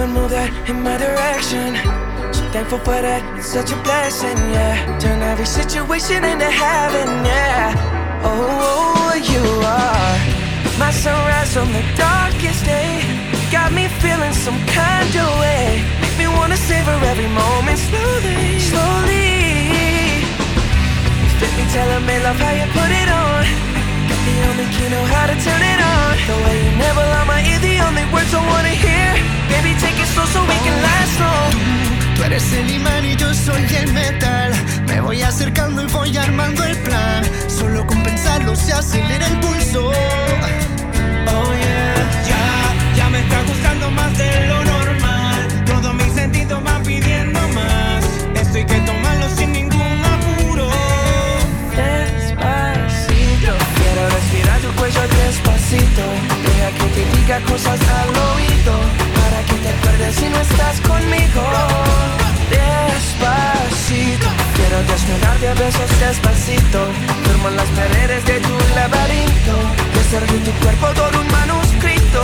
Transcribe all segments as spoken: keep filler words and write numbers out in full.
and move that in my direction. So thankful for that, it's such a blessing, yeah. Turn every situation into heaven, yeah. Oh, you are my sunrise on the darkest day. Got me feeling some kind of way. Make me wanna savor every moment slowly, slowly. You fit me, telling me love how you put it on. Got the only key, know how to turn it on. The way you never lie my ear, the only words I wanna hear. Baby, take it slow so we can last long. Tú eres el imán y yo soy el metal. Me voy acercando y voy armando el plan. Solo con pensarlo se acelera el pulso. Oh yeah, ya, ya me está gustando más de lo normal. Todos mis sentidos van pidiendo más. Esto hay que tomarlo sin ningún apuro. Despacito, quiero respirar tu cuello despacito. Deja que te diga cosas al oído, para que te acuerdes si no estás conmigo. Despacito, quiero desnudarte a besos despacito. Duermo en las paredes de tu laberinto y hacer de tu cuerpo todo un manuscrito.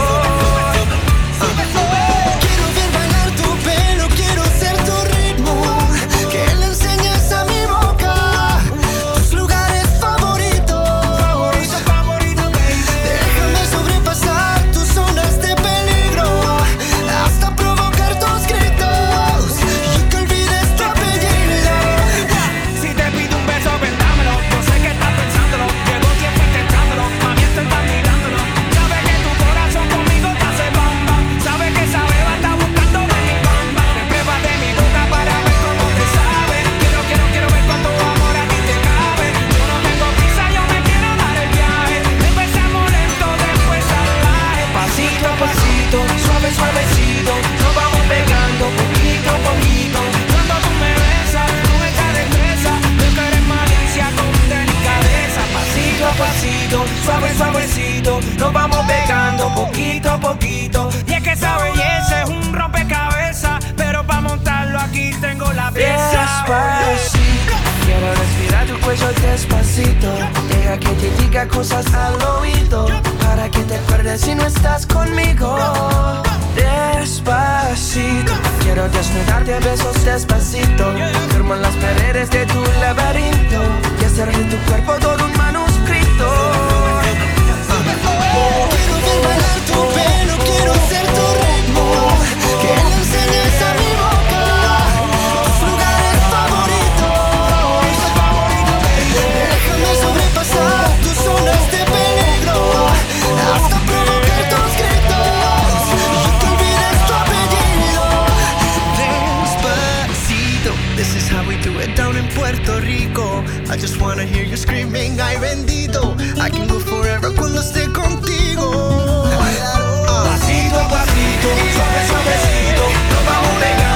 Quiero ver bailar tu pelo, quiero ser tu ritmo. Que le enseñes a mi boca tus lugares favoritos. Favorito, favorito, baby. Déjame sobrepasar tus zonas de peligro, hasta provocar tus gritos y que olvides tu apellido. Si te pido un beso, vendámelo. Yo sé que estás pensándolo. Llevo tiempo intentándolo. Mami, esto está mirándolo. Sabes que tu corazón conmigo te hace bamba. Sabes que esa beba está buscándome mi bamba. Prepárate mi boca para ver cómo te sabe. Quiero, quiero, quiero ver cuánto amor a ti te cabe. Yo no tengo prisa, yo me quiero dar el viaje. Empezamos lento, después salvaje. Pasito a pasito, suave, suavecito, nos vamos pegando poquito a poquito. Cuando tú me besas, con esa destreza, veo que eres malicia con delicadeza. Pasito a pasito, suave, suavecito, nos vamos pegando poquito a poquito. Y es que esa belleza es un rompecabezas, pero para montarlo aquí tengo la pieza. Despacito, quiero respirar tu cuello despacito. Deja que te diga cosas al oído, para que te acuerdes si no estás conmigo. Despacito, quiero desnudarte a besos despacito. Duermo en las paredes de tu laberinto y hacer de tu cuerpo todo un manuscrito. Quiero ver bailar tu pelo, quiero ser tu ritmo. Que le enseñes a mi boca tus lugares favoritos. Déjame sobrepasar tus zonas de peligro, hasta provocar tus gritos y que olvides tu apellido. Despacito, this is how we do it down in Puerto Rico. I just wanna hear you screaming, ay bendito. I can go forever cuando esté contigo. Pasito a pasito, suave, suavecito, nos vamos pegando